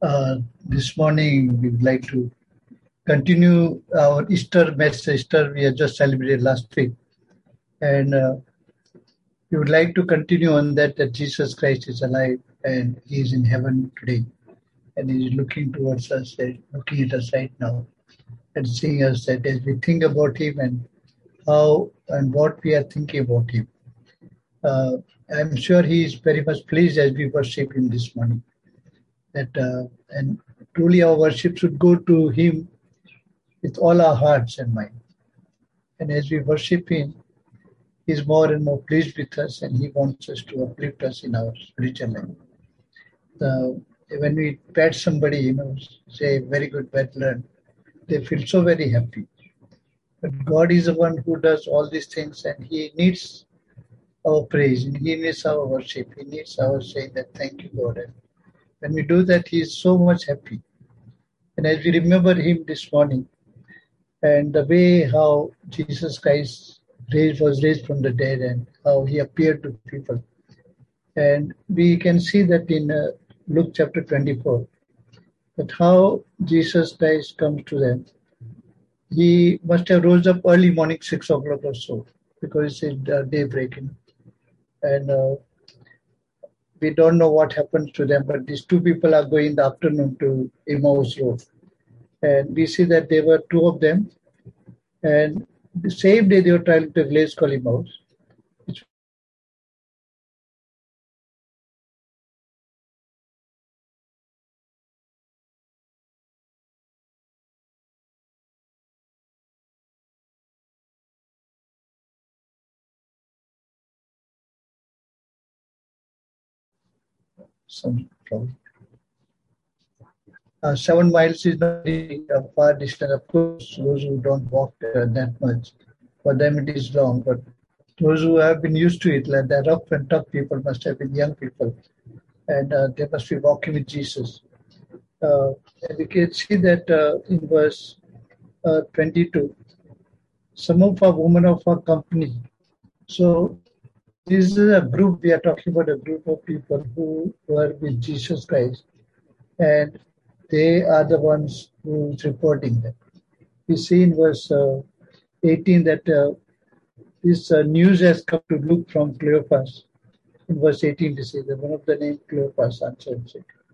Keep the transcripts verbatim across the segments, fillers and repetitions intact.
Uh, this morning, we would like to continue our Easter message. Easter we have just celebrated last week, and uh, we would like to continue on that. That Jesus Christ is alive and He is in heaven today, and He is looking towards us, uh, looking at us right now, and seeing us. That as we think about Him and how and what we are thinking about Him, uh, I'm sure He is very much pleased as we worship Him this morning. That uh, and truly our worship should go to Him with all our hearts and mind. And as we worship Him, He's more and more pleased with us and He wants us to uplift us in our spiritual life. The, when we pat somebody, you know, say, very good, well learned, they feel so very happy. But God is the one who does all these things and He needs our praise, and He needs our worship, He needs our saying that, thank you, Lord. And when we do that, He is so much happy. And as we remember Him this morning, and the way how Jesus Christ raised, was raised from the dead and how He appeared to people. And we can see that in uh, Luke chapter twenty-four, that how Jesus Christ comes to them. He must have rose up early morning, six o'clock or so, because it's uh, day breaking. And uh, we don't know what happens to them, but these two people are going in the afternoon to Emmaus Road. And we see that there were two of them. And the same day they were traveling to a village called Emmaus. Some problem. Uh, seven miles is not a far distance. Of course, those who don't walk uh, that much, for them it is long. But those who have been used to it, like the rough and tough people, must have been young people, and uh, they must be walking with Jesus. Uh, and we can see that uh, in verse uh, twenty-two, some of our women of our company. So this is a group, we are talking about a group of people who were with Jesus Christ, and they are the ones who is reporting them. We see in verse uh, eighteen that uh, this uh, news has come to Luke from Cleopas. In verse eighteen, they say that one of the name Cleopas answered.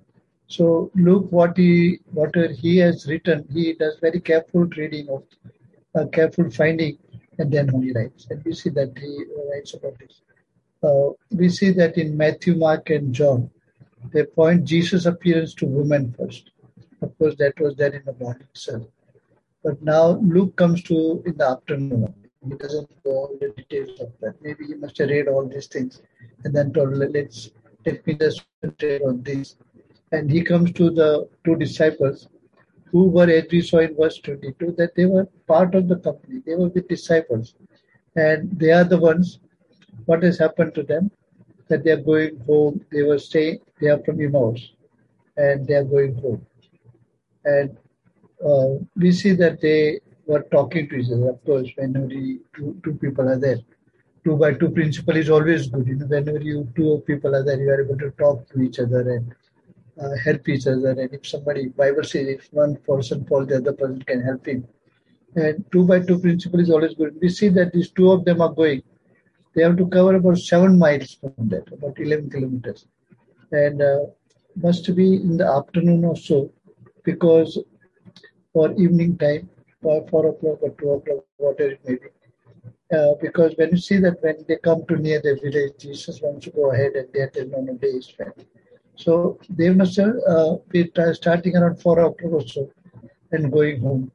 So Luke, what he, what he has written, he does very careful reading of, uh, careful finding, and then only writes. And we see that he writes about this. Uh, we see that in Matthew, Mark, and John, they point Jesus' appearance to women first. Of course, that was there in the morning itself. But now Luke comes to in the afternoon. He doesn't go all the details of that. Maybe he must have read all these things and then told, let's let me just concentrate on this. And he comes to the two disciples who were, as we saw in verse twenty-two, that they were part of the company. They were the disciples. And they are the ones, what has happened to them, that they are going home. They were staying, they are from Emmaus, and they are going home. And uh, we see that they were talking to each other. Of course, whenever you, two, two people are there, two by two principle is always good. You know, whenever you two people are there, you are able to talk to each other and uh, help each other. And if somebody, Bible says, if one person falls, the other person can help him. And two by two principle is always good. We see that these two of them are going. They have to cover about seven miles from that, about eleven kilometers. And uh, must be in the afternoon or so, because for evening time, for four o'clock or two o'clock, whatever it may be. Uh, because when you see that when they come to near the village, Jesus wants to go ahead and they are telling on a day is spent. So they must have uh, be starting around four o'clock or so and going home.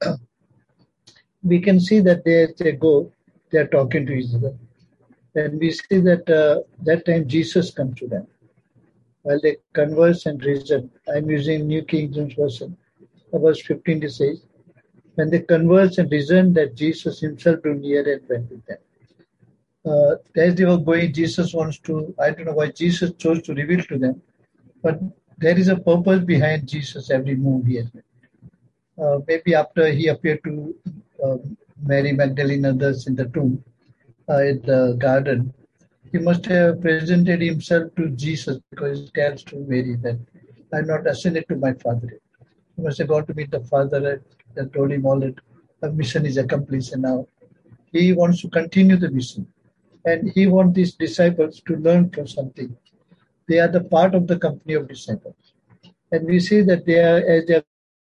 We can see that they, as they go, they are talking to each other. And we see that uh, that time Jesus comes to them. While they converse and reason, I'm using New King James Version. Verse fifteen it says, when they converse and reason that Jesus himself drew near and went with them. Uh, as they were going, Jesus wants to, I don't know why Jesus chose to reveal to them, but there is a purpose behind Jesus' every move he has made. Uh, maybe after he appeared to uh, Mary Magdalene and others in the tomb, uh, in the garden, he must have presented himself to Jesus because he tells to Mary that I'm not ascended to my Father yet. He must have gone to meet the Father and told him all that the mission is accomplished, and now he wants to continue the mission. And he wants these disciples to learn from something. They are the part of the company of disciples. And we see that they are, as they are,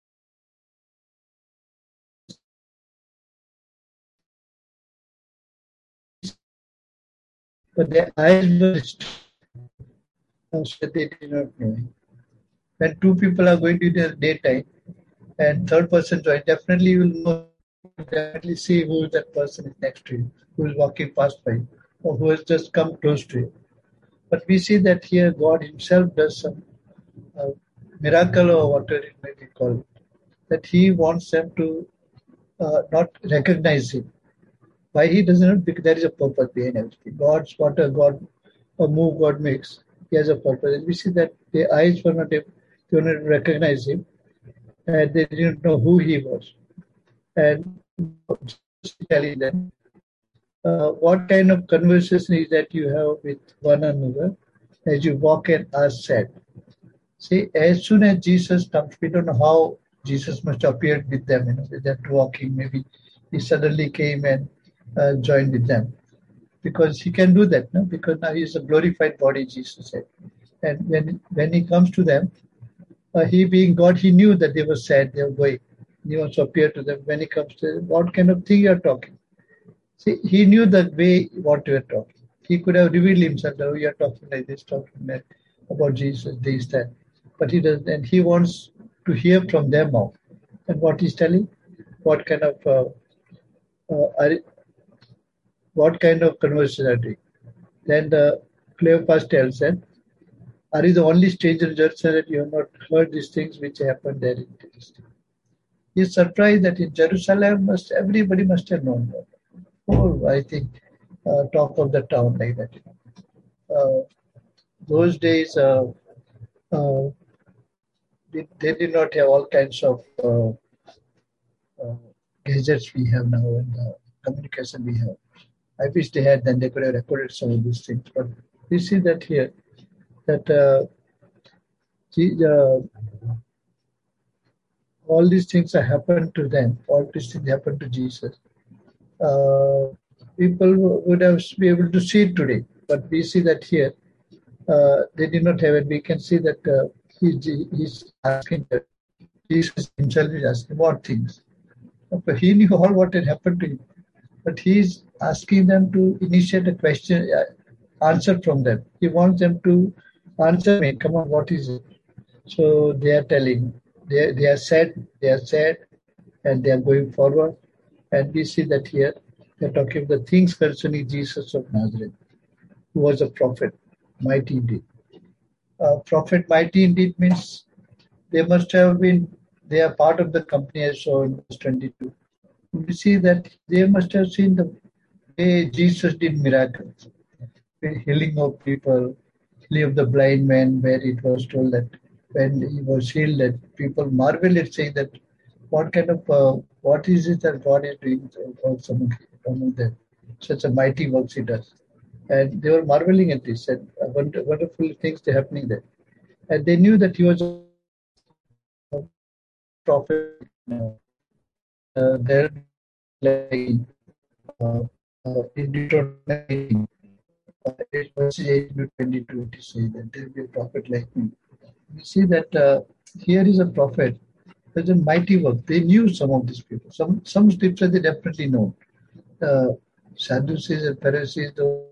but their eyes were so they did not know him. When two people are going to the daytime and third person join, definitely you will know, definitely see who that person is next to you, who is walking past by you, or who has just come close to you. But we see that here God Himself does some uh, miracle or whatever it may be called, that He wants them to uh, not recognize Him. Why He doesn't? Because there is a purpose behind everything. God's what a God, a move God makes, He has a purpose. And we see that their eyes were not able, they were not able to recognize Him, and they didn't know who He was. And just telling them, uh, what kind of conversation is that you have with one another as you walk and are sad. See, as soon as Jesus comes, we don't know how Jesus must have appeared with them, you know, with that walking. Maybe He suddenly came and uh, joined with them. Because He can do that, no? Because now He is a glorified body, Jesus said. And when when He comes to them, uh, He being God, He knew that they were sad, they were going. He also appeared to them. When He comes to them, what kind of thing you are talking? See, He knew the way what you are talking. He could have revealed Himself, that, oh, you are talking like this, talking like about Jesus, this, that. But He doesn't, and He wants to hear from their mouth. And what He's telling, what kind of uh, uh, are, what kind of conversation are doing. Then the Cleopas tells them, are you the only stranger in Jerusalem that you have not heard these things which happened there in Jerusalem? He is surprised that in Jerusalem must everybody must have known that. Oh, I think uh, talk of the town like that. Uh, those days, uh, uh, they, they did not have all kinds of uh, uh, gadgets we have now and uh, communication we have. I wish they had, then they could have recorded some of these things. But we see that here, that uh, uh, all these things have happened to them, all these things happened to Jesus. Uh, people would have be able to see it today, but we see that here uh, they did not have it. We can see that uh, he, he's asking that Jesus himself is asking what things. But he knew all what had happened to him, but he's asking them to initiate a question, uh, answer from them. He wants them to answer me. Come on, what is it? So they are telling. They they are sad. They are sad, and they are going forward. And we see that here they are talking the things concerning Jesus of Nazareth, who was a prophet, mighty indeed. Uh, prophet mighty indeed means they must have been, they are part of the company as so in verse twenty-two. We see that they must have seen the way Jesus did miracles, healing of people, healing of the blind man, where it was told that when he was healed, that people marvel at saying that what kind of, uh, what is it that God is doing for some among them? Such a mighty works He does. And they were marveling at this, and uh, wonderful things are happening there. And they knew that He was a prophet. Uh, there, like, uh, uh, in Deuteronomy, uh, verses eight to twenty-two, to say that there will be a prophet like me. We see that uh, here is a prophet. There's a mighty work. They knew some of these people. Some some scriptures they definitely know. Uh, Sadducees and Pharisees, the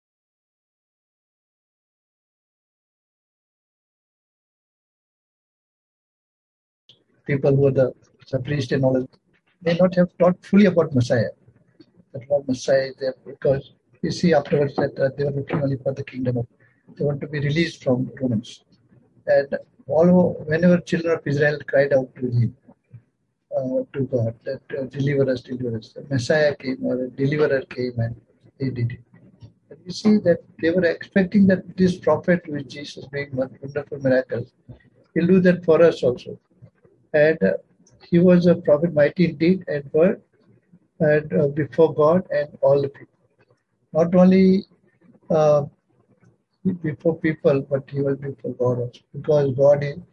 people who are the, the priest and all, may not have taught fully about Messiah. That what Messiah is there, because you see afterwards that uh, they were looking only for the kingdom of, they want to be released from Romans. And all whenever children of Israel cried out to Him, uh, to God, that uh, deliver us, deliver us. The Messiah came or a deliverer came and He did it. And you see that they were expecting that this prophet with Jesus doing wonderful miracles, He'll do that for us also. And uh, He was a prophet mighty indeed and word and uh, before God and all the people. Not only uh, before people, but He was before God also. Because God is,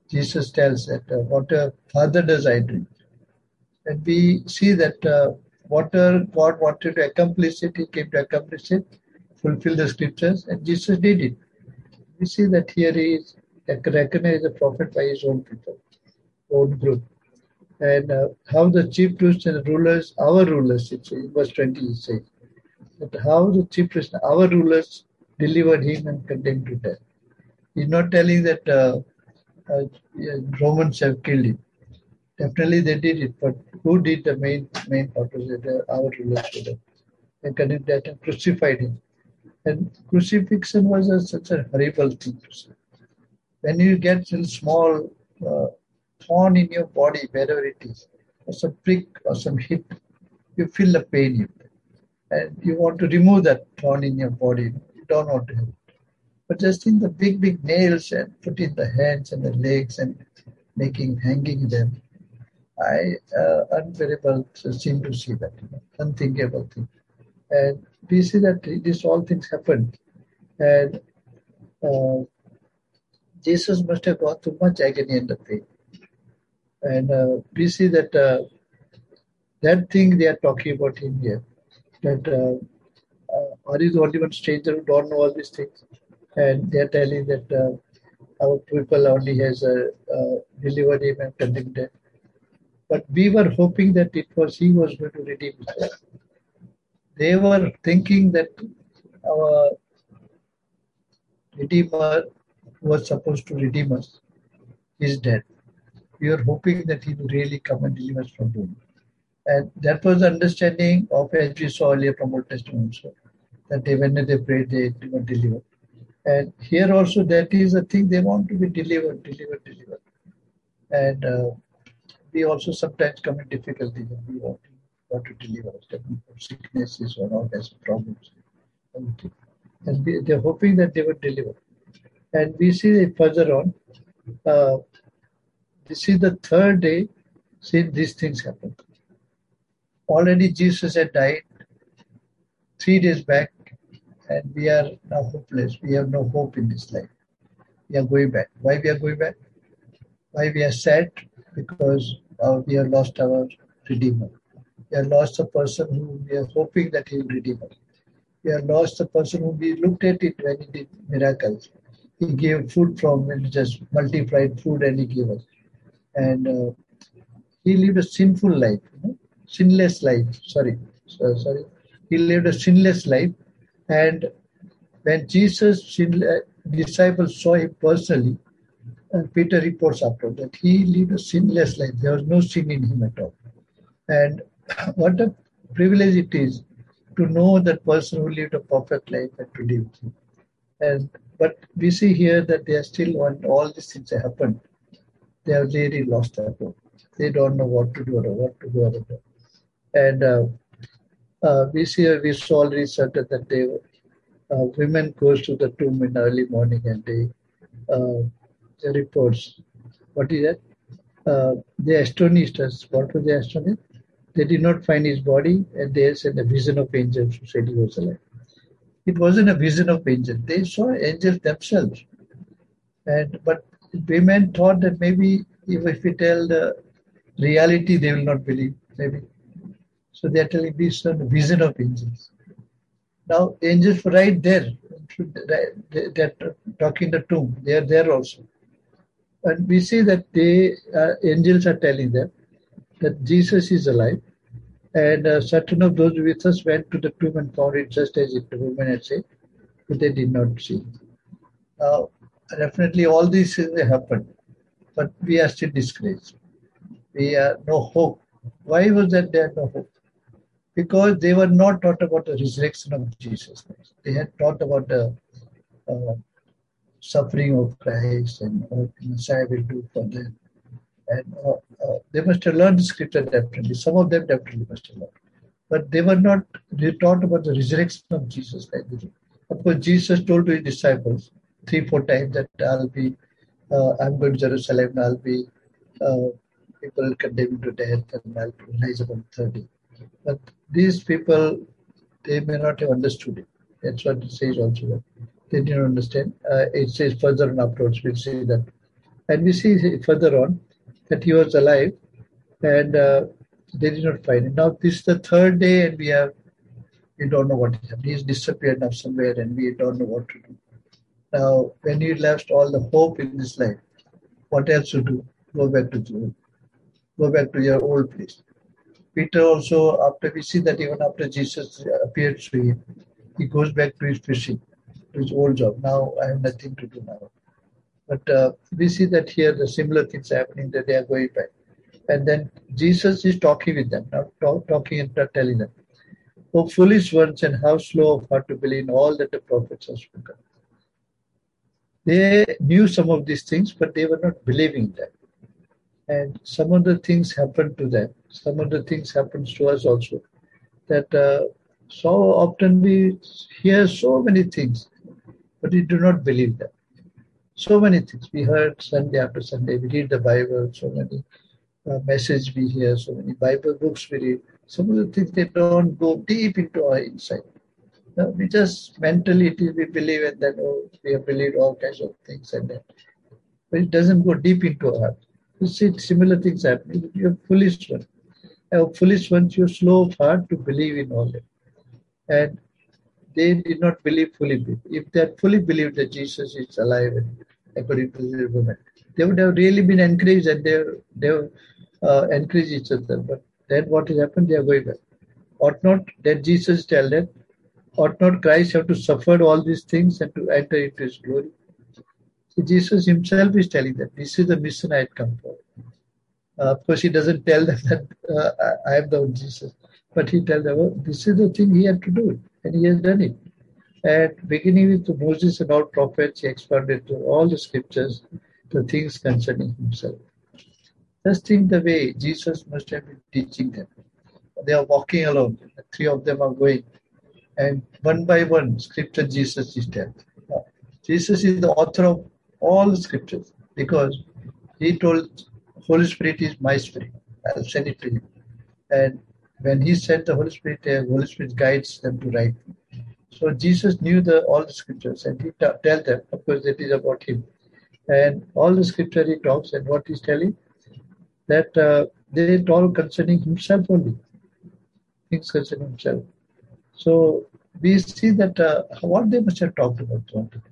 Jesus tells that uh, whatever Father does, I do. And we see that uh, whatever God wanted to accomplish it, He came to accomplish it, fulfill the scriptures, and Jesus did it. We see that here He is recognized as a prophet by His own people, own group. And uh, how the chief priests and rulers, our rulers, it's in verse twenty, it says, that how the chief priests, our rulers, delivered Him and condemned to death. He's not telling that uh, uh, Romans have killed Him. Definitely they did it, but who did the main main part was it? Uh, our rulers did it. They condemned that and crucified Him. And crucifixion was a, such a horrible thing to see. When you get a small uh, thorn in your body, wherever it is, or some prick or some hit, you feel the pain. And you want to remove that thorn in your body. You don't want to have it. But just in the big, big nails and put in the hands and the legs and making, hanging them, I, uh, unbearable seem to see that, you know, unthinkable thing. And we see that these all things happened. And uh, Jesus must have gone through much agony and the pain. And uh, we see that uh, that thing they are talking about him here, that uh, uh, are you the only one stranger who don't know all these things? And they are telling that uh, our people only has uh, uh, delivered him and condemned him. But we were hoping that it was he was going to redeem himself. They were thinking that our Redeemer who was supposed to redeem us is dead. We were hoping that he would really come and deliver us from doom. And that was the understanding of, as we saw earlier from Old Testament also, that they, when they prayed, they were delivered. And here also, that is a thing they want to be delivered, delivered, delivered. And uh, we also sometimes come in difficulties and we want to, want to deliver us, sicknesses or all kinds of problems. And we, they're hoping that they would deliver. And we see it further on. Uh, this is the third day since these things happened. Already Jesus had died three days back, and we are now hopeless. We have no hope in this life. We are going back. Why we are going back? Why we are sad? Because uh, we have lost our Redeemer. We have lost a person who we are hoping that he will redeem us. We have lost a person who we looked at it when he did miracles. He gave food from and just multiplied food and he gave us. And uh, he lived a sinful life, you know? sinless life. Sorry, so, sorry. He lived a sinless life. And when Jesus' sin, disciples saw him personally, and Peter reports after that, he lived a sinless life. There was no sin in him at all. And what a privilege it is to know that person who lived a perfect life and to live with him. And but we see here that they are still, when all these things have happened, they have really lost their hope. They don't know what to do or what to do or what. And uh, uh, we see, we saw already certain that they, uh, women goes to the tomb in early morning and they, uh, the reports. What is that? Uh, they astonished us. What was they astonished? They did not find his body, and they said a vision of angels who said he was alive. It wasn't a vision of angels. They saw angels themselves. And but women thought that maybe if, if we tell the reality, they will not believe. Maybe. So they are telling this a vision of angels. Now angels were right there. They are talking the tomb. They are there also. And we see that they uh, angels are telling them that Jesus is alive. And uh, certain of those with us went to the tomb and found it just as it, the woman had said, but they did not see. Now, definitely all these things happened, but we are still disgraced. We have no hope. Why was that they had no hope? Because they were not taught about the resurrection of Jesus Christ. They had taught about the uh, suffering of Christ and what Messiah will do for them. And uh, uh, they must have learned the scripture definitely. Some of them definitely must have learned. But they were not, they taught about the resurrection of Jesus Christ. Of course, Jesus told to his disciples three, four times that I'll be, uh, I'm going to Jerusalem, I'll be, uh, people condemned to death and I'll rise up on the third day. But these people, they may not have understood it. That's what it says also. They didn't understand. Uh, it says further on afterwards, we'll see that And we see further on that he was alive and uh, they did not find him. Now this is the third day and we have we don't know what happened. He's disappeared now somewhere and we don't know what to do. Now when you lost all the hope in this life, what else to do? Go back to the, go back to your old place. Peter also, after we see that even after Jesus appeared to him, he goes back to his fishing, to his old job. Now I have nothing to do now. But uh, we see that here the similar things happening, that they are going back. And then Jesus is talking with them, not talk, talking and not telling them. Oh, foolish ones, and how slow of heart to believe in all that the prophets have spoken. They knew some of these things, but they were not believing them. And some of the things happened to them. Some of the things happens to us also. That uh, so often we hear so many things, but we do not believe them. So many things. We heard Sunday after Sunday. We read the Bible. So many uh, messages we hear. So many Bible books we read. Some of the things, they don't go deep into our insight. No, we just mentally we believe and then oh, we have believed all kinds of things and then, but it doesn't go deep into our heart. You see similar things happening. You're foolish one. A foolish ones, you're slow of heart to believe in all that. And they did not believe fully. If they had fully believed that Jesus is alive, and according to the woman, they would have really been encouraged and they they uh, encouraged each other. But then what has happened? They are going back. Ought not that Jesus tell them? Ought not Christ have to suffer all these things and to enter into his glory? So Jesus himself is telling them, this is the mission I had come for. Uh, of course, he doesn't tell them that uh, I am the Jesus, but he tells them, oh, this is the thing he had to do, and he has done it. And beginning with Moses and all prophets, he expanded to all the scriptures, the things concerning himself. Just think the way Jesus must have been teaching them. They are walking along, the three of them are going, and one by one, scripture Jesus is telling. Uh, Jesus is the author of all the scriptures because he told, Holy Spirit is my spirit. I'll send it to you. And when he sent the Holy Spirit, the Holy Spirit guides them to write. So Jesus knew the all the scriptures and he t- tell them, of course, that is about him. And all the scripture he talks and what he's telling, that uh, they talk concerning himself only. Things concerning himself. So we see that uh, what they must have talked about.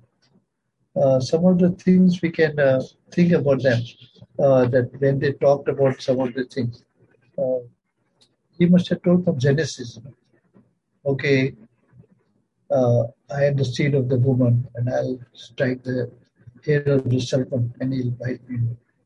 Uh, some of the things we can uh, think about them, uh, that when they talked about some of the things, uh, he must have told from Genesis, okay, uh, I am the seed of the woman and I'll strike the hair of the serpent and he'll bite me.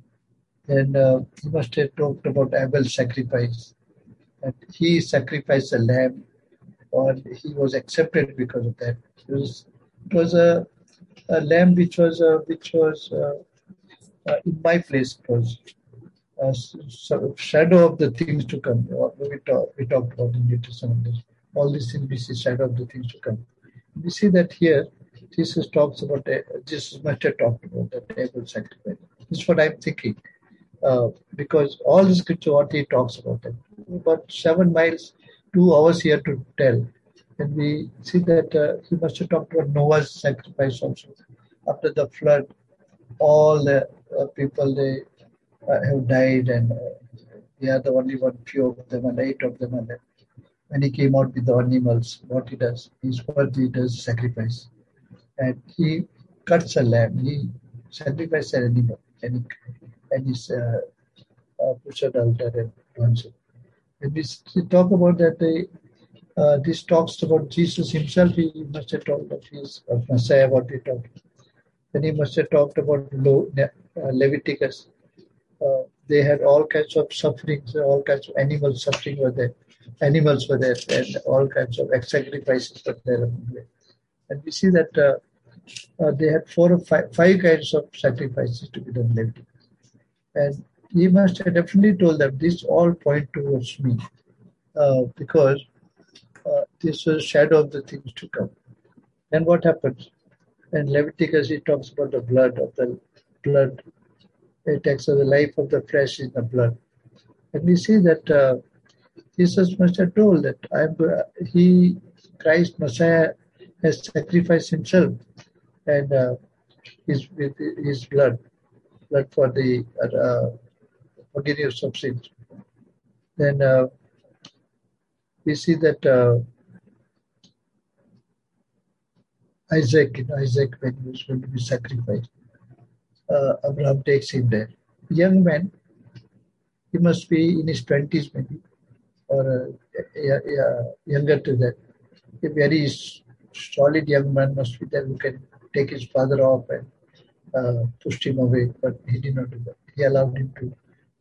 And uh, he must have talked about Abel's sacrifice. And he sacrificed a lamb, or he was accepted because of that. It was, it was a, a lamb which was uh, which was uh, uh, in my place. It was a sort of shadow of the things to come. We talk, we talked about in New Testament. All these things we see shadow of the things to come. We see that here Jesus talks about uh, Jesus must have talked about that Abel sacrifice. This is what I'm thinking. Uh, because all the scripture, what he talks about it. About seven miles, two hours here to tell. And we see that uh, he must have talked about Noah's sacrifice also. After the flood, all the uh, people, they uh, have died and uh, we are the only one, few of them and eight of them are left. When he came out with the animals, what he does, he's what he does sacrifice. And he cuts a lamb, he sacrifices an animal and he and his uh, uh, push at altar and burns it. When we talk about that, they, uh, this talks about Jesus himself. He must have talked that he is of Messiah, what he talked. Then he must have talked about uh, Leviticus. Uh, they had all kinds of sufferings, all kinds of animal suffering were there. Animals were there, and all kinds of sacrifices were there. And we see that uh, uh, they had four or five, five kinds of sacrifices to be done in Leviticus. And he must have definitely told them this all point towards me uh, because uh, this was a shadow of the things to come. And what happens? In Leviticus, he talks about the blood of the blood. It takes the life of the flesh in the blood. And we see that uh, Jesus must have told that I'm, uh, he, Christ, Messiah, has sacrificed himself and uh, his, with his blood. blood for the uh, forgiveness of sins. Then uh, we see that uh, Isaac, you know, Isaac, when he was going to be sacrificed, uh, Abraham takes him there. Young man, he must be in his twenties maybe, or uh, yeah, yeah, younger to that. A very solid young man must be there who can take his father off and uh, pushed him away, but he did not do that. He allowed him to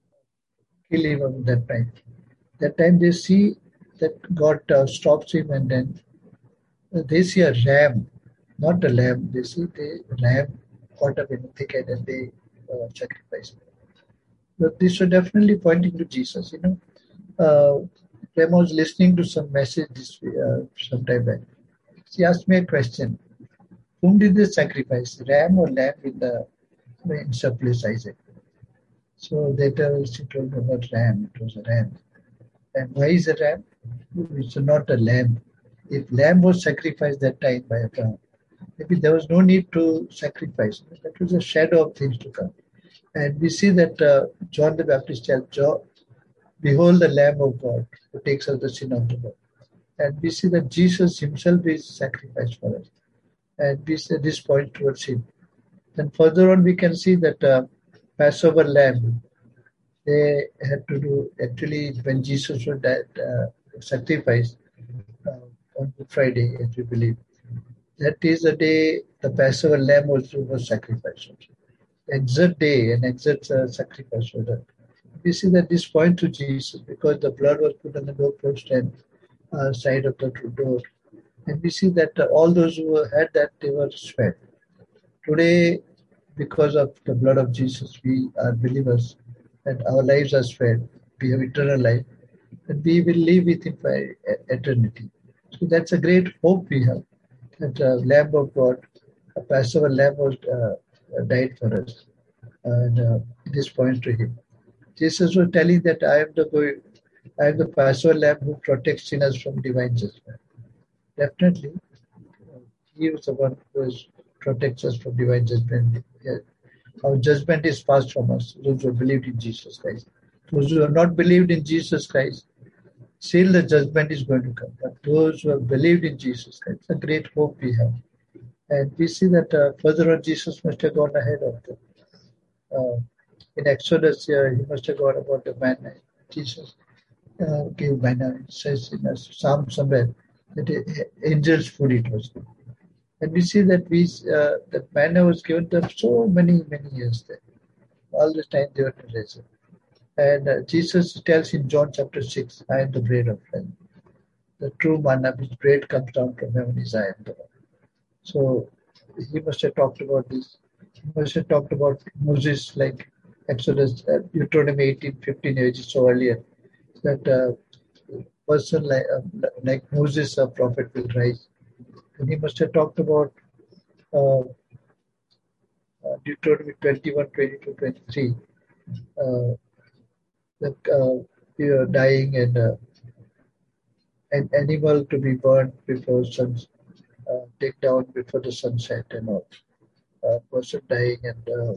kill him at that time. That time they see that God uh, stops him, and then uh, they see a ram, not a lamb. They see the ram caught up in a thicket and they uh, sacrifice him. But this was definitely pointing to Jesus. You know, uh, Ram was listening to some message this uh, some time back. She asked me a question: whom did they sacrifice, ram or lamb in the in surplus Isaac? So later she told me about ram. It was a ram. And why is a ram? It's not a lamb. If lamb was sacrificed that time by Abraham, maybe there was no need to sacrifice. That was a shadow of things to come. And we see that uh, John the Baptist tells John, behold the Lamb of God who takes away the sin of the world. And we see that Jesus himself is sacrificed for us. And we see this point towards him. Then further on we can see that uh, Passover lamb, they had to do, actually when Jesus was died, uh, sacrificed uh, on Good Friday, as we believe. That is the day the Passover lamb was, was sacrificed. Exact day and exact uh, sacrifice was done. We see that this point to Jesus because the blood was put on the doorpost and uh, side of the door. And we see that uh, all those who had that, they were spared. Today, because of the blood of Jesus, we are believers and our lives are spared. We have eternal life and we will live with him for eternity. So that's a great hope we have. That uh, Lamb of God, a Passover Lamb was uh, died for us. And uh, this points to him. Jesus was telling that I am the I am the Passover Lamb who protects sinners from divine judgment. Definitely, he was the one who is, protects us from divine judgment. Yeah. Our judgment is passed from us, those who have believed in Jesus Christ. Those who have not believed in Jesus Christ, still the judgment is going to come. But those who have believed in Jesus Christ, a great hope we have. And we see that uh, further on, Jesus must have gone ahead of them. Uh, in Exodus, uh, he must have gone about the manna. Jesus uh, gave manna. It says in a Psalm somewhere that uh, angels' food it was. And we see that we uh, that manna was given them so many, many years there. All the time they were to raise. And uh, Jesus tells in John chapter six, I am the bread of life. The true manna, which bread comes down from heaven, is I am the one. So he must have talked about this. He must have talked about Moses, like Exodus, uh, Deuteronomy eighteen fifteen, which is so earlier, that a uh, person like, uh, like Moses, a prophet, will rise. And he must have talked about uh, uh, Deuteronomy twenty-one, twenty-two, twenty-three, uh, that uh, we are dying and uh, an animal to be burned before sun, uh, take down before the sunset and all. A person dying and uh,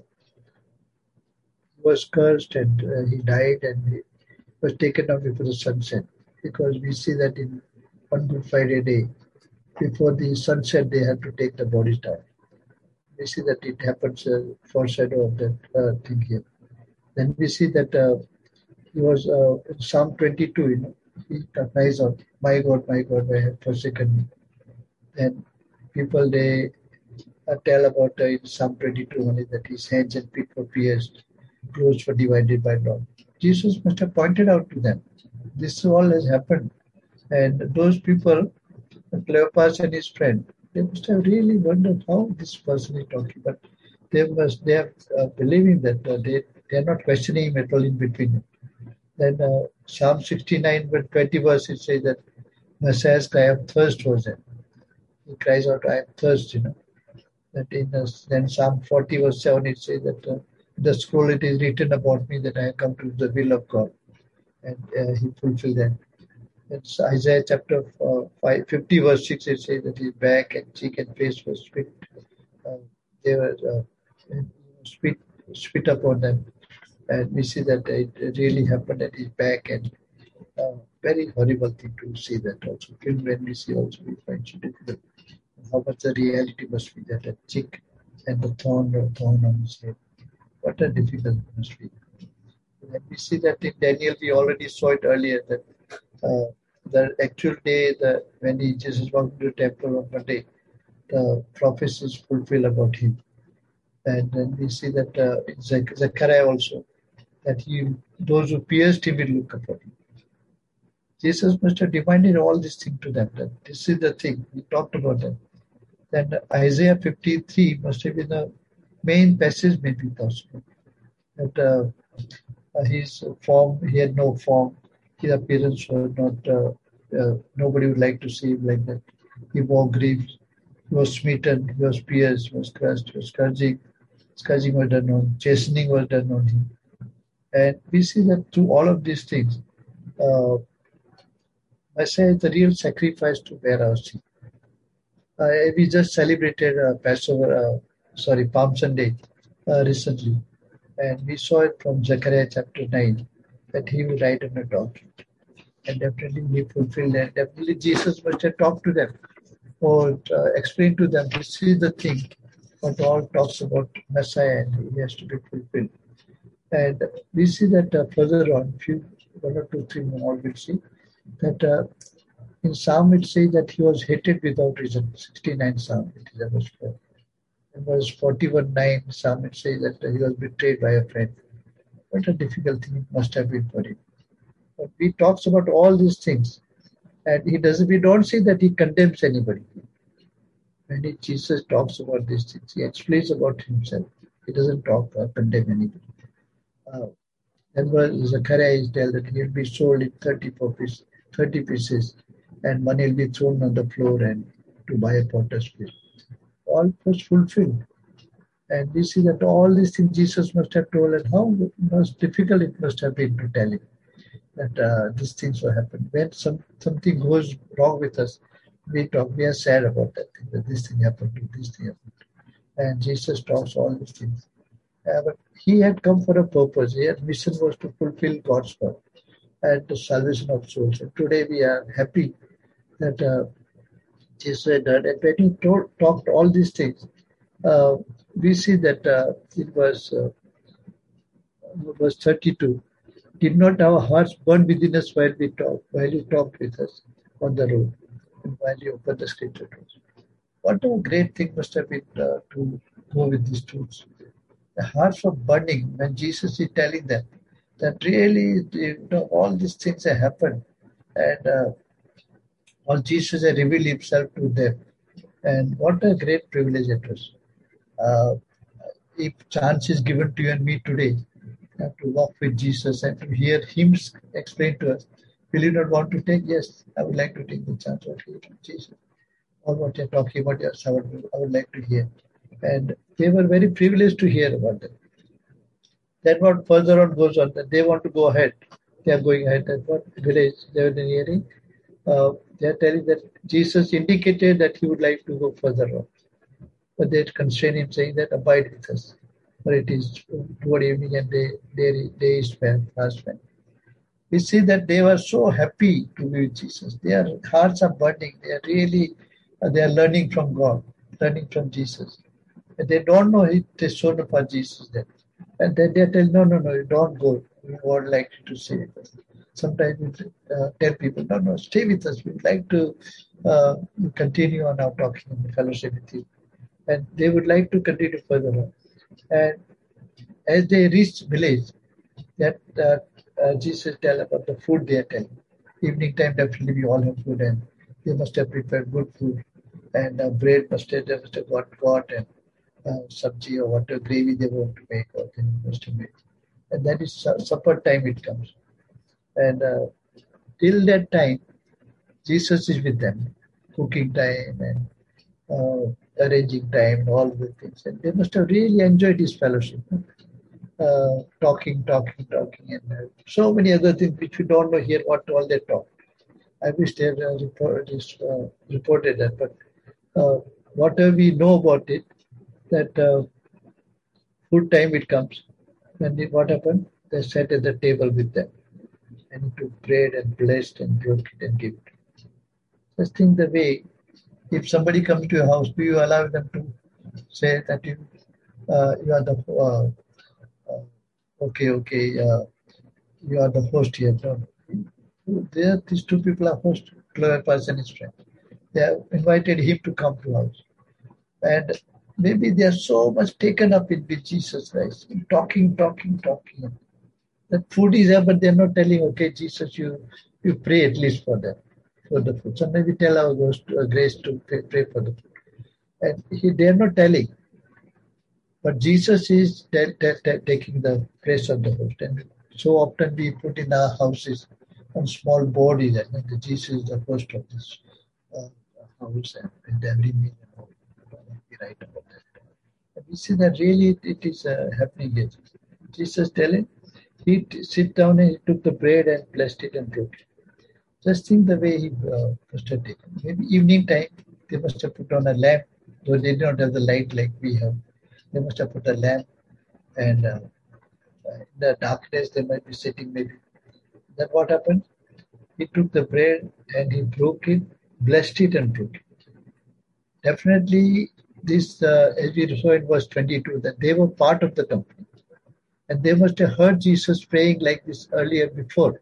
was cursed and uh, he died and he was taken down before the sunset, because we see that in on Good Friday day, before the sunset, they had to take the bodies down. We see that it happens, uh, foreshadow of that uh, thing here. Then we see that uh, he was uh, in Psalm twenty-two, you know, he cries out, my God, my God, why have forsaken me. Then people, they uh, tell about uh, in Psalm twenty-two only that his hands and feet were pierced, clothes were divided by law. Jesus must have pointed out to them, this all has happened. And those people, Cleopas and his friend, they must have really wondered how this person is talking. But they must, they are uh, believing that uh, they, they are not questioning him at all in between. Then uh, Psalm sixty-nine, verse twenty verse, it says that Messiah's cry of thirst was there. He cries out, I am thirst, you know. That in uh, then Psalm forty verse seven, it says that uh, the scroll it is written about me that I have come to do the will of God. And uh, he fulfilled that. It's Isaiah chapter uh, five, fifty verse six, it says that his back and cheek and face was spit. Uh, they were uh, spit spit upon them. And we see that it really happened at his back, and uh, very horrible thing to see that also. Even when we see also, we find it difficult how much the reality must be that a chick and the thorn or thorn on his head. What a difficult it must be. And we see that in Daniel, we already saw it earlier that uh, the actual day that when he, Jesus walked to the temple on Monday, the prophecies fulfill about him. And then we see that uh, in Zech- Zechariah also, that he, those who pierced him will look upon him. Jesus must have demanded all these things to them. That this is the thing. We talked about that. Then Isaiah fifty-three must have been the main passage, maybe possible. That uh, his form, he had no form. His appearance was not, uh, uh, nobody would like to see him like that. He wore griefs. He was smitten. He was pierced. He was crushed. He was scourging. Scourging was done on. Chastening was done on him. And we see that through all of these things, uh, Messiah is the real sacrifice to bear our sin. Uh, we just celebrated uh, Passover, uh, sorry, Palm Sunday uh, recently, and we saw it from Zechariah chapter nine that he will ride on a donkey, and definitely he fulfilled that. Definitely Jesus must have talked to them or uh, explained to them. This is the thing, what all talks about Messiah, and he has to be fulfilled. And we see that uh, further on, few one or two, three more we'll see that. Uh, In Psalm, it says that he was hated without reason. sixty-nine Psalm, it is verse four. In verse forty-one nine Psalm, it says that he was betrayed by a friend. What a difficult thing it must have been for him. But he talks about all these things, and he doesn't. We don't see that he condemns anybody. When he, Jesus talks about these things, he explains about himself. He doesn't talk or condemn anybody. Uh, and verse Zechariah is told that he will be sold in thirty-four pieces, thirty pieces, and money will be thrown on the floor and to buy a potter's wheel. All was fulfilled. And we see that all these things Jesus must have told, and how most difficult it must have been to tell him that uh, these things will happen. When some, something goes wrong with us, we talk, we are sad about that thing, that this thing happened to this thing happened. And Jesus talks all these things. Uh, but he had come for a purpose. His mission was to fulfill God's word and the salvation of souls. And today we are happy that uh, Jesus had done. And when he told, talked all these things, uh, we see that uh, it was uh, verse thirty-two. Did not our hearts burn within us while we talked, while you talked with us on the road, and while you opened the scripture to us? What a great thing must have been uh, to go with these truths. The hearts were burning when Jesus is telling them that really, you know, all these things have happened, and uh, all Jesus had revealed himself to them. And what a great privilege it was. Uh, if chance is given to you and me today uh, to walk with Jesus and to hear him explain to us, will you not want to take? Yes, I would like to take the chance of hearing Jesus. All what you're talking about, yes, I would, I would like to hear. And they were very privileged to hear about that. Then what further on goes on, that they want to go ahead. They are going ahead. That's what village they were hearing. Uh, they are telling that Jesus indicated that he would like to go further on. But they constrain him, saying that abide with us. For it is toward evening and day, day, day is spent, fast spent. We see that they were so happy to be with Jesus. Their hearts are burning. They are really, uh, they are learning from God, learning from Jesus. And they don't know it, they shown up for Jesus then. And then they tell, no, no, no, you don't go. We would like you to stay with us. Sometimes we uh, tell people, no, no, stay with us. We'd like to uh, continue on our talking and fellowship with you. And they would like to continue further on. And as they reached village, that uh, uh, Jesus tell about the food they are telling. Evening time, definitely we all have food, and they must have prepared good food. And uh, bread must have, they must have got, got and uh, sabji or whatever gravy they want to make or they must have made. And that is su- supper time it comes. And uh, till that time, Jesus is with them, cooking time and uh, arranging time and all the things. And they must have really enjoyed his fellowship. Uh, talking, talking, talking, and uh, so many other things which we don't know here what all they talk. I wish they had uh, report, uh, reported that, but uh, whatever we know about it, that uh, food time it comes. Then they, what happened? They sat at the table with them. And he took bread and blessed and broke it and gave it. Just think the way, if somebody comes to your house, do you allow them to say that you uh, you are the uh, uh, okay, okay, uh, you are the host here? No. There, these two people are host. Clever person is friend. They have invited him to come to house, and maybe they are so much taken up in with Jesus Christ, talking, talking, talking. The food is there, but they're not telling, okay, Jesus, you you pray at least for them, for the food. Sometimes we tell our ghost, uh, grace to pray, pray for the food. And he, they're not telling. But Jesus is t- t- t- taking the place of the host. And so often we put in our houses on small board is that and Jesus is the host of this uh, house and, and every meal and all. We write about that. And we see that really it, it is uh, happening here. Jesus telling, he t- sit down and he took the bread and blessed it and broke it. Just think the way he uh, must have taken. Maybe evening time, they must have put on a lamp, though they did not have the light like we have. They must have put a lamp, and uh, in the darkness they might be sitting maybe. Then what happened? He took the bread and he broke it, blessed it and broke it. Definitely, this, uh, as we saw in verse twenty-two, that they were part of the company. And they must have heard Jesus praying like this earlier before.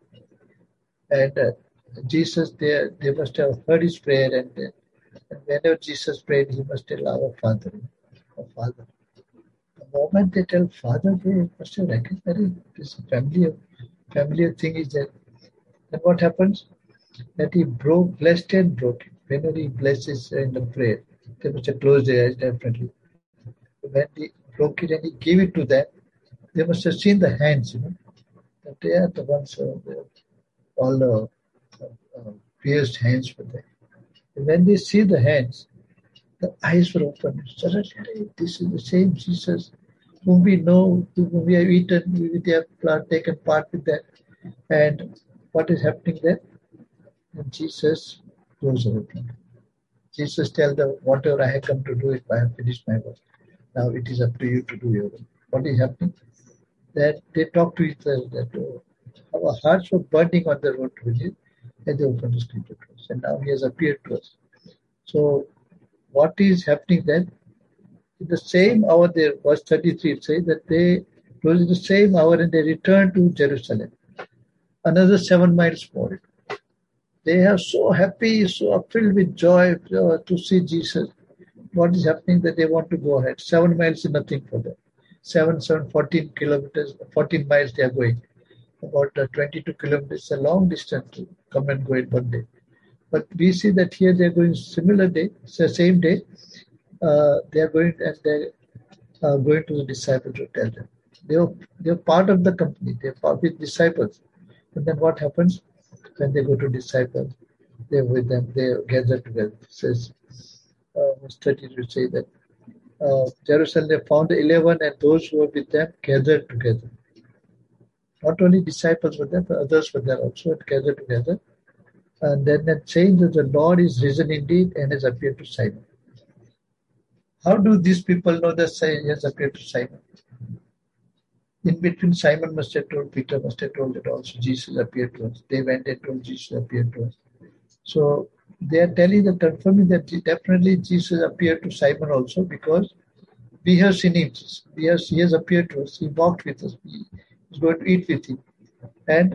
And uh, Jesus, they, they must have heard his prayer. And, uh, and whenever Jesus prayed, he must tell our Father, our Father. The moment they tell Father, they must have recognized this family, familiar thing is there. Then what happens? That he broke, blessed and broke it. Whenever he blesses in the prayer, they must have closed their eyes definitely. When he broke it and he gave it to them, they must have seen the hands, you know, that they are the ones, uh, all the uh, uh, pierced hands were there. And when they see the hands, the eyes were open. Suddenly, this is the same Jesus whom we know, whom we have eaten, we have taken part with that. And what is happening there? And Jesus goes open. Jesus tells them, whatever I have come to do, if I have finished my work. Now it is up to you to do your work. What is happening? That they talk to each other, that oh, our hearts were burning on the road to visit, and they opened the scripture to us. And now he has appeared to us. So what is happening then? In the same hour, there, verse thirty-three, it says that they, it was in the same hour and they returned to Jerusalem. Another seven miles more. They are so happy, so filled with joy uh, to see Jesus. What is happening that they want to go ahead. Seven miles is nothing for them. Seven, seven, fourteen kilometers, fourteen miles they are going. About uh, twenty-two kilometers, a long distance to come and go in one day. But we see that here they are going similar day, so same day. Uh, they are going and they are going to the disciples to tell them. They are, they are part of the company. They are part with disciples. And then what happens? When they go to disciples, they are with them, they gather together. It says, uh, verse thirty to say that uh, Jerusalem they found eleven and those who were with them gathered together. Not only disciples were there, but others were there also and gathered together. And then that saying that the Lord is risen indeed and has appeared to Simon. How do these people know that he has appeared to Simon? In between, Simon must have told, Peter must have told that also Jesus appeared to us. They went and told Jesus appeared to us. So they are telling the confirming that definitely Jesus appeared to Simon also because we have seen him. We have, he has appeared to us. He walked with us. He is going to eat with him. And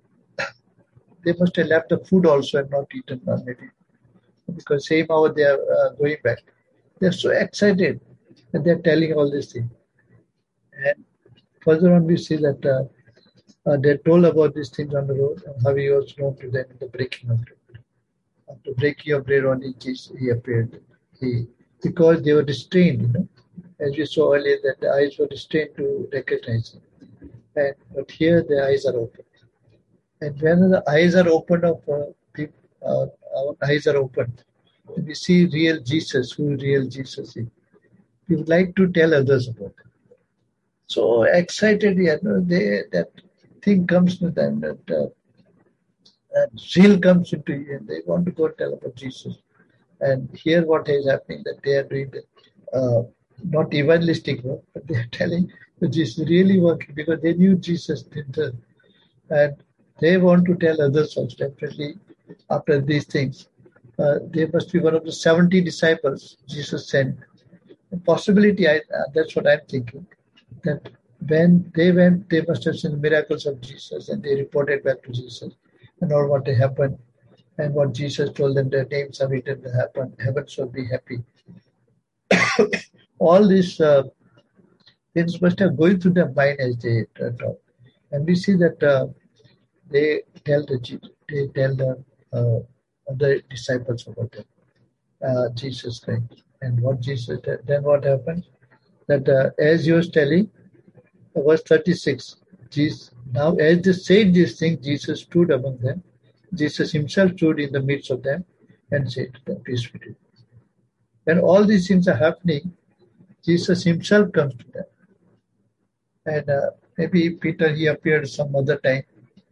they must have left the food also and not eaten maybe. Because same hour they are uh, going back. They are so excited and they are telling all these things. And further on we see that uh, uh, they told about these things on the road and how he was known to them in the breaking of bread. After breaking of bread only Jesus, he appeared. He, because they were restrained, you know, as we saw earlier that the eyes were restrained to recognize him. And, but here the eyes are open. And when the eyes are open of uh, people, uh, our eyes are open, we see real Jesus, who real Jesus is. We would like to tell others about it. So excited, you know, they, that thing comes to them, that uh, and zeal comes into you, and they want to go tell about Jesus. And here what is happening, that they are doing the, uh, not evangelistic work, but they are telling Jesus really working because they knew Jesus did the, and they want to tell others also definitely after these things. Uh, they must be one of the seventy disciples Jesus sent. The possibility, I, uh, that's what I'm thinking, that when they went, they must have seen miracles of Jesus and they reported back to Jesus and all what happened and what Jesus told them, their names are written to happen, heaven shall be happy. All these uh, things must have going through their mind as they uh, talk. And we see that uh, they tell the they tell the uh, other disciples about them, uh, Jesus Christ. And what Jesus then what happened? That uh, as he was telling, uh, verse thirty-six, Jesus, now as they said these things, Jesus stood among them. Jesus himself stood in the midst of them and said to them, peace be to you. When all these things are happening, Jesus himself comes to them. And uh, maybe Peter, he appeared some other time.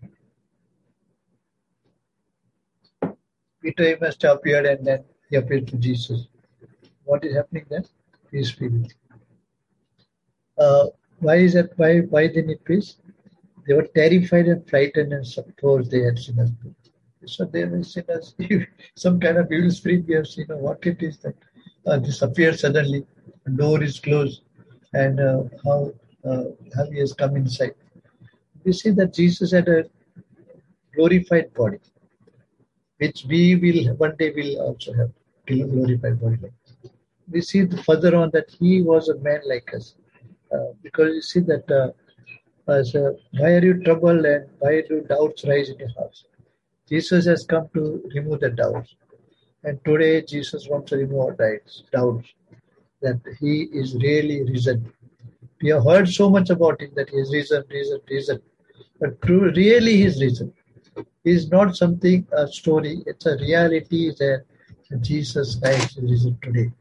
Peter he must have appeared and then he appeared to Jesus. What is happening then? Peace be with you. Uh, why is that? Why why they need peace? They were terrified and frightened and supposed they had seen us. So they have seen us. Some kind of evil spirit we have seen. What it is that uh, this appears suddenly, the door is closed, and uh, how uh, how he has come inside. We see that Jesus had a glorified body, which we will one day will also have glorified body. We see further on that he was a man like us, uh, because you see that uh, as uh, why are you troubled and why do doubts rise in your hearts? Jesus has come to remove the doubts, and today Jesus wants to remove our doubts. Doubts that he is really risen. We have heard so much about him that he is risen, risen, risen, but true, really he is risen. He is not something a story; it's a reality that Jesus Christ is risen today.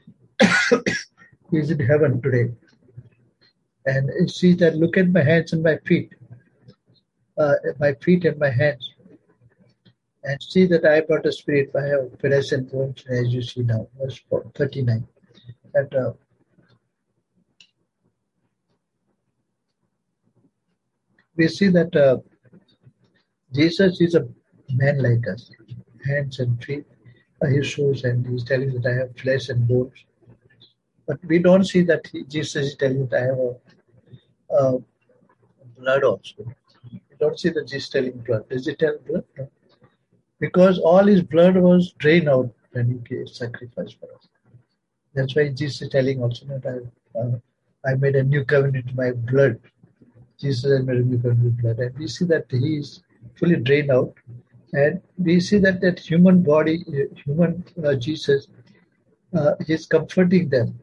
He is in heaven today. And you see that, look at my hands and my feet, uh, my feet and my hands, and see that I have got a spirit. I have flesh and bones, as you see now, verse thirty-nine. And uh, we see that uh, Jesus is a man like us, hands and feet, uh, his shoes, and he's telling that I have flesh and bones. But we don't see that he, Jesus is telling that I have a uh, blood also. We don't see that Jesus telling blood. Does he tell blood? No. Because all his blood was drained out when he gave sacrifice for us. That's why Jesus is telling also that I, uh, I made a new covenant with my blood. Jesus has made a new covenant with blood. And we see that he is fully drained out. And we see that that human body, human uh, Jesus, uh, is comforting them.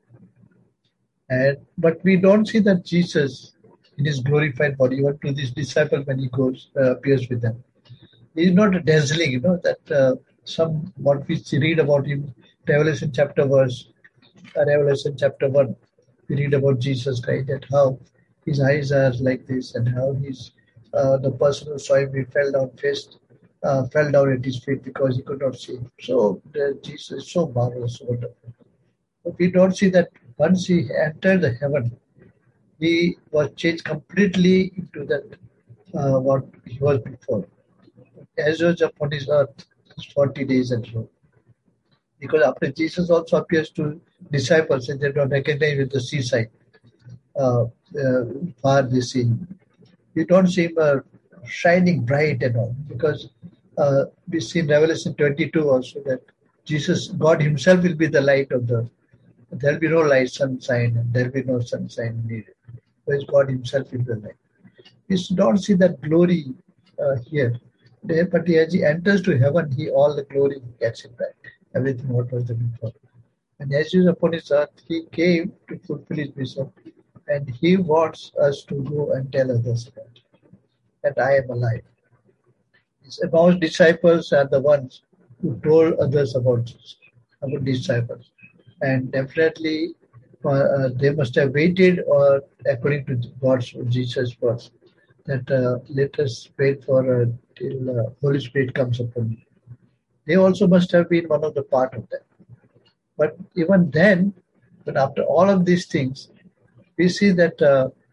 And but we don't see that Jesus in his glorified body, even to this disciple when he goes, uh, appears with them. He is not dazzling, you know, that uh, some, what we read about him, Revelation chapter verse, uh, Revelation chapter one, we read about Jesus Christ, that how his eyes are like this and how he's, uh, the person who saw him, he fell down face, uh, fell down at his feet because he could not see him. So the, Jesus is so marvelous, so wonderful. But we don't see that once he entered the heaven, he was changed completely into that uh, what he was before. As was upon his earth, forty days and so. Because after Jesus also appears to disciples and they don't recognize with the seaside, uh, uh, far they see him. We don't see him uh, shining bright and all, because uh, we see in Revelation twenty-two also that Jesus, God himself will be the light of the, there will be no light, sunshine, and there will be no sunshine needed. Because God himself will be the light. We don't see that glory uh, here. But as he enters to heaven, he all the glory gets it back. Everything what was there before. And as he is upon his earth, he came to fulfill his mission. And he wants us to go and tell others about it, that I am alive. His Emmaus disciples are the ones who told others about Jesus, about disciples. And definitely uh, they must have waited, or according to God's Jesus words, that uh, let us wait for uh, till uh, Holy Spirit comes upon you. They also must have been one of the part of that. But even then, but after all of these things, we see that uh,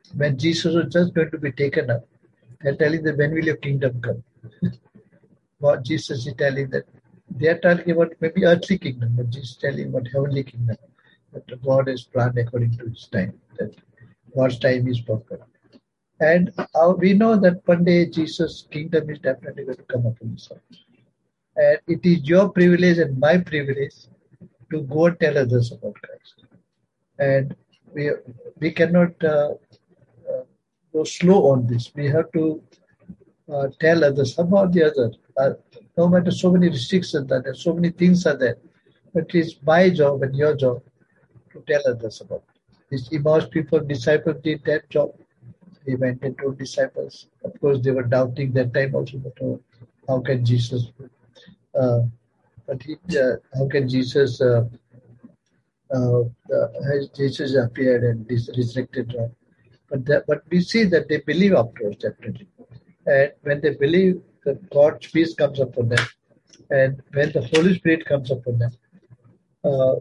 When Jesus was just going to be taken up, they're telling them, when will your kingdom come? What Jesus is telling that they are talking about maybe earthly kingdom, but Jesus is telling about heavenly kingdom. That God has planned according to his time. That God's time is perfect. And uh, we know that one day Jesus' kingdom is definitely going to come upon this earth. And it is your privilege and my privilege to go and tell others about Christ. And we we cannot uh, uh, go slow on this. We have to uh, tell others somehow or the other. Uh, no matter so many restrictions are there, so many things are there, but it's my job and your job to tell others about it. These Emmaus people, disciples did that job. They went and told disciples. Of course, they were doubting that time also, but oh, how can Jesus? Uh, but he, uh, how can Jesus? Uh, uh, uh, has Jesus appeared and this resurrected? Uh, but that, but we see that they believe afterwards, definitely. And when they believe, that God's peace comes upon them, and when the Holy Spirit comes upon them, uh,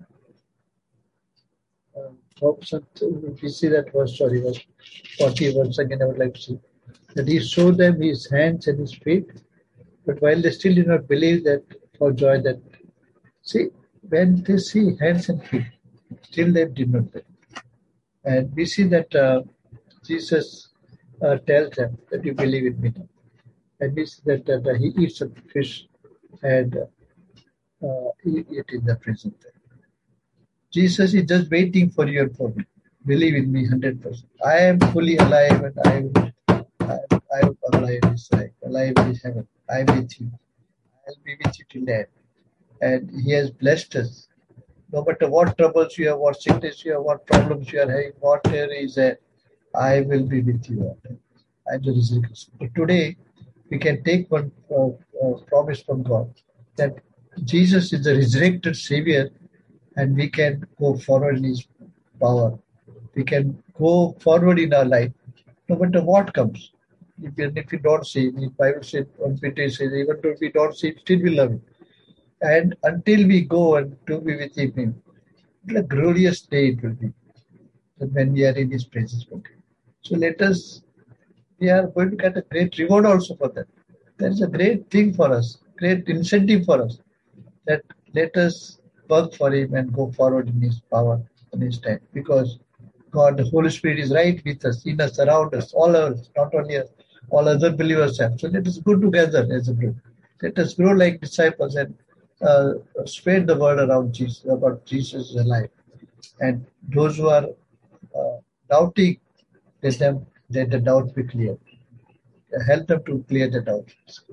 uh, we see that verse. Sorry, verse forty. Once again, I would like to see that he showed them his hands and his feet. But while they still did not believe that for joy that, see, when they see hands and feet, still they did not believe. And we see that uh, Jesus uh, tells them that you believe in me. And we see that, that uh, he eats a fish and uh, eat it in the present time. Jesus is just waiting for you and for me. Believe in me one hundred percent. I am fully alive and I am, I am, I am alive in this life, alive in heaven. I am with you. I'll be with you till the end. And he has blessed us. No matter what troubles you have, what sickness you have, what problems you are having, whatever is there, I will be with you. I'm the resurrection. But today, we can take one uh, uh, promise from God that Jesus is the resurrected Savior and we can go forward in His power. We can go forward in our life, no matter what comes. Even if we don't see, the Bible says, on Peter says, even though we don't see, still we love Him. And until we go and to be with Him, what a glorious day it will be when we are in His presence. So let us, we are going to get a great reward also for that. That is a great thing for us, great incentive for us. That let us work for Him and go forward in His power in His time. Because God, the Holy Spirit is right with us, in us, around us, all of us, not only us, all other believers have. So let us go together as a group. Let us grow like disciples and uh, spread the word around Jesus, about Jesus' life. And those who are uh, doubting, let them let the doubt be cleared. Help them to clear the doubt.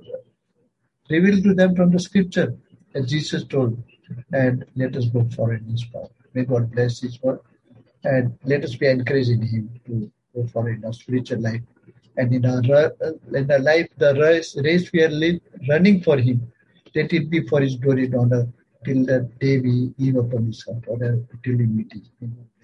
Reveal to them from the scripture, as Jesus told, and let us go forward in His power. May God bless His word, and let us be encouraged in Him to go forward in our spiritual life. And in our, in our life, the race, race we are live, running for Him, let it be for His glory and honor till the day we leave upon His earth, or till we meet Him.